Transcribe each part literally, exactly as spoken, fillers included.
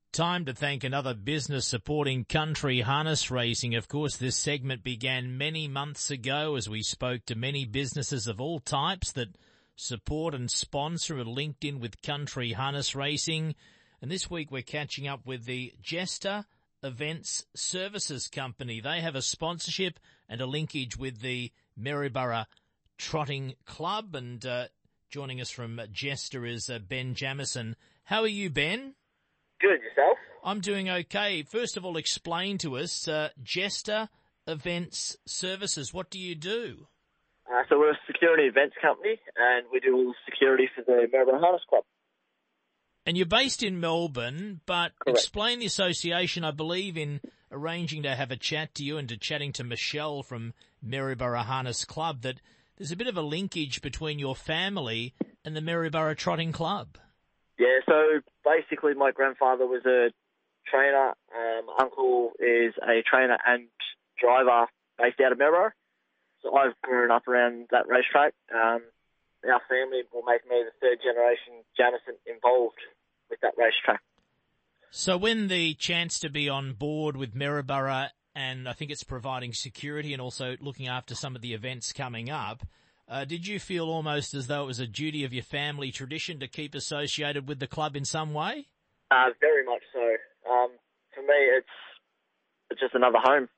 Time to thank another business supporting country harness racing. Of course, this segment began many months ago as we spoke to many businesses of all types that support and sponsor and are linked in with country harness racing. And this week we're catching up with the Jester Events Services Company. They have a sponsorship and a linkage with the Maryborough Trotting Club. And uh, joining us from Jester is uh, Ben Jamieson. How are you, Ben? Good, yourself? I'm doing okay. First of all, explain to us, uh, Jester Events Services, what do you do? Uh, so we're a security events company, and we do all the security for the Maryborough Harness Club. And you're based in Melbourne, but Correct. Explain the association. I believe in arranging to have a chat to you and to chatting to Michelle from Maryborough Harness Club that there's a bit of a linkage between your family and the Maryborough Trotting Club. Yeah, so basically my grandfather was a trainer. Um, uncle is a trainer and driver based out of Maryborough. So I've grown up around that racetrack. Um, our family will make me the third generation Jamieson involved with that racetrack. So when the chance to be on board with Maryborough, and I think it's providing security and also looking after some of the events coming up, Uh, did you feel almost as though it was a duty of your family tradition to keep associated with the club in some way? Uh, very much so. Um, for me, it's it's just another home.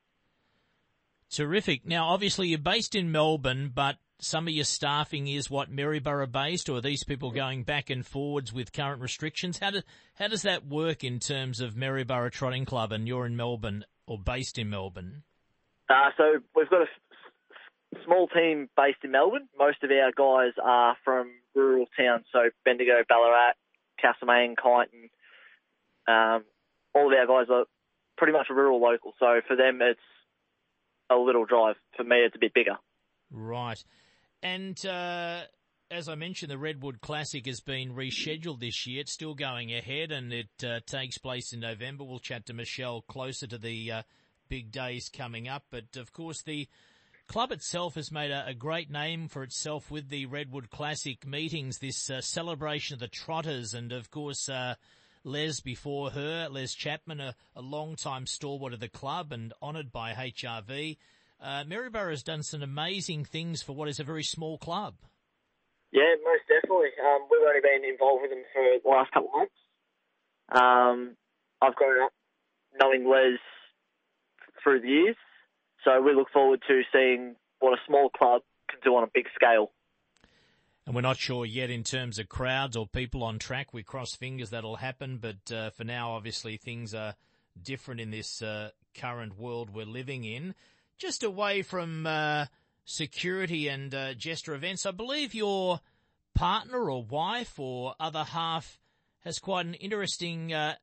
Terrific. Now, obviously, you're based in Melbourne, but some of your staffing is, what, Maryborough-based, or are these people going back and forwards with current restrictions? How, do, how does that work in terms of Maryborough Trotting Club, and you're in Melbourne, or based in Melbourne? Uh, so we've got a small team based in Melbourne. Most of our guys are from rural towns, so Bendigo, Ballarat, Castlemaine, Kyneton. Um, all of our guys are pretty much rural local, so for them it's a little drive. For me, it's a bit bigger. Right. And uh, as I mentioned, the Redwood Classic has been rescheduled this year. It's still going ahead, and it uh, takes place in November. We'll chat to Michelle closer to the uh, big days coming up. But, of course, the club itself has made a, a great name for itself with the Redwood Classic meetings, this uh, celebration of the trotters, and, of course, uh, Les before her, Les Chapman, a, a long-time stalwart of the club and honoured by H R V. Uh, Maryborough has done some amazing things for what is a very small club. Yeah, most definitely. Um, we've only been involved with them for the last couple of months. Um, I've grown up knowing Les through the years. So we look forward to seeing what a small club can do on a big scale. And we're not sure yet in terms of crowds or people on track. We cross fingers that'll happen. But uh, for now, obviously, things are different in this uh, current world we're living in. Just away from uh, security and uh, Jester events, I believe your partner or wife or other half has quite an interesting uh,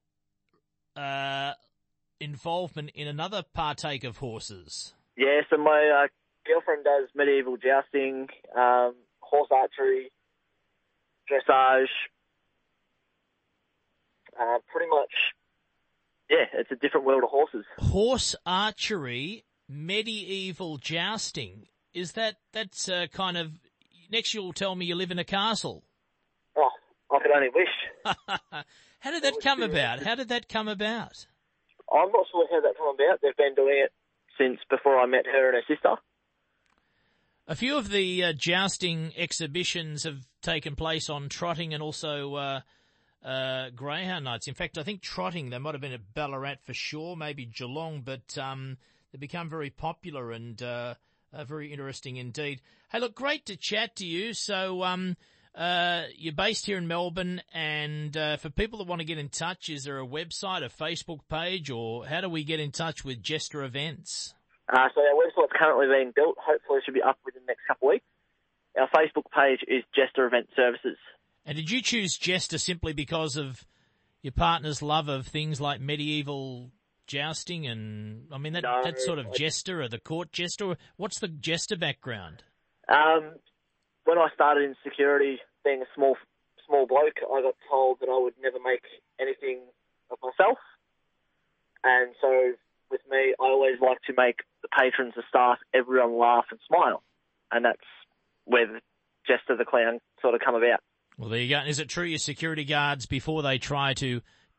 uh involvement in another partake of horses. Yeah, so my uh, girlfriend does medieval jousting, um, horse archery, dressage, uh, pretty much, yeah, it's a different world of horses. Horse archery, medieval jousting, is that, that's uh, kind of, next you'll tell me you live in a castle. Oh, I could only wish. How did that come about? How did that come about? I'm not sure how that came about. They've been doing it since before I met her and her sister. A few of the uh, jousting exhibitions have taken place on trotting and also uh, uh, greyhound nights. In fact, I think trotting, they might have been at Ballarat for sure, maybe Geelong, but um, they've become very popular and uh, uh, very interesting indeed. Hey, look, great to chat to you. So um, Uh, you're based here in Melbourne, and uh, for people that want to get in touch, is there a website, a Facebook page, or how do we get in touch with Jester Events? Uh, so our website's currently being built. Hopefully it should be up within the next couple of weeks. Our Facebook page is Jester Event Services. And did you choose Jester simply because of your partner's love of things like medieval jousting and, I mean, that, no, that sort of jester or the court jester? What's the jester background? Um... When I started in security, being a small small bloke, I got told that I would never make anything of myself. And so with me, I always like to make the patrons, the staff, everyone laugh and smile. And that's where the Jester the Clown sort of come about. Well, there you go. Is it true your security guards, before they try to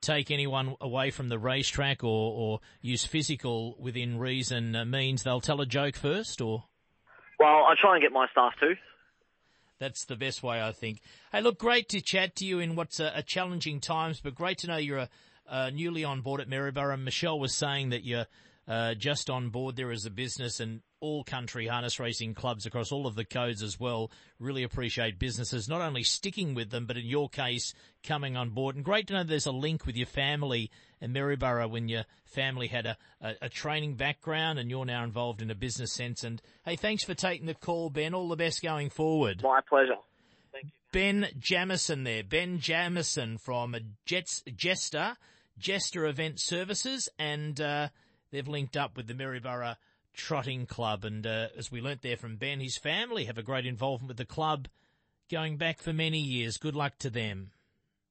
take anyone away from the racetrack or, or use physical within reason uh, means they'll tell a joke first, or? Well, I try and get my staff too. That's the best way, I think. Hey, look, great to chat to you in what's a, a challenging times, but great to know you're a, uh, newly on board at Maryborough. Michelle was saying that you're uh, just on board there as a business, and all country harness racing clubs across all of the codes as well really appreciate businesses not only sticking with them, but in your case, coming on board. And great to know there's a link with your family in Maryborough when your family had a, a, a training background and you're now involved in a business sense. And, hey, thanks for taking the call, Ben. All the best going forward. My pleasure. Thank you. Ben Jamison there. Ben Jamison from Jets, Jester, Jester Event Services, and uh, they've linked up with the Maryborough Trotting Club. And uh, as we learnt there from Ben, his family have a great involvement with the club going back for many years. Good luck to them.